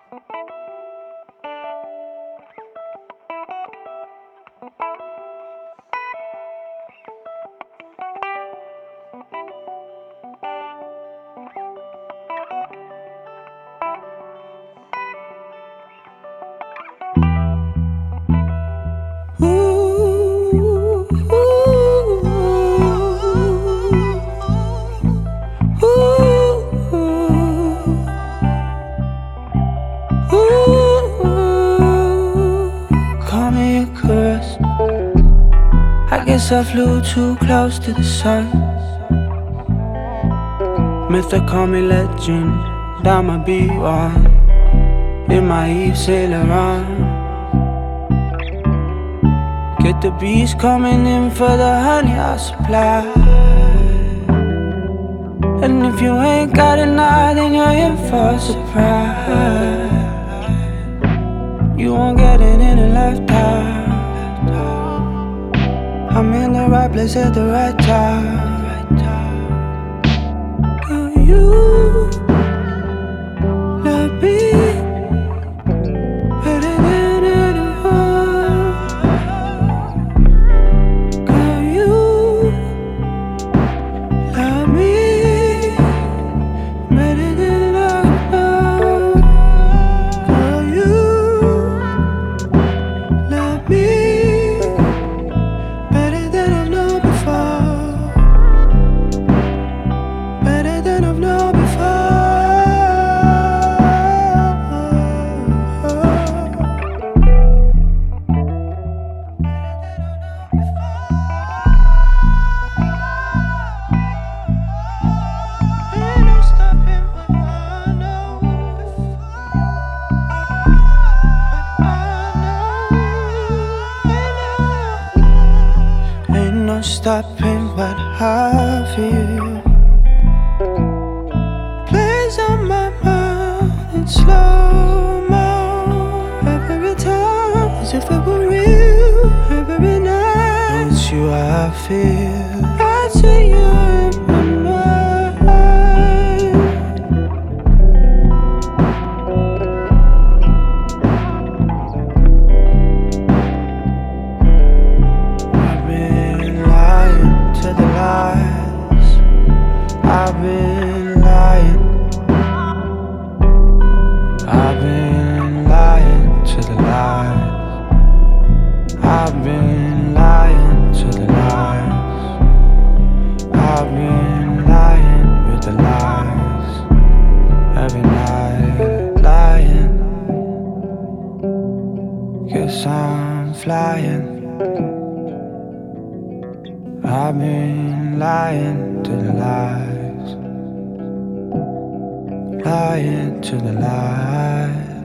Call me a caress. I guess I flew too close to the sun. Myth, they call me legend. I'ma be one in my Yves Saint Laurent. Get the bees coming in for the honey I supply. And if you ain't got it now, then you're in for a surprise. You won't get it in a lifetime. I'm in the right place at the right time. Girl, you love me better than anyone. Girl, you love me better than I know. Girl, you love me better than I've known before. Better than I've known before. Ain't no stopping what I know. Ain't no stopping what I feel. Plays on my mind in slow-mo. Every time, as if it were real. Every night, it's you I feel. I see you in my mind. I've been lying to the lies. I've been lying. I've been lying to the lies. I've been lying to the lies. I've been lying with the lies. Every night lying. Guess I'm flying. I've been lying to the lies. Lying to the lies.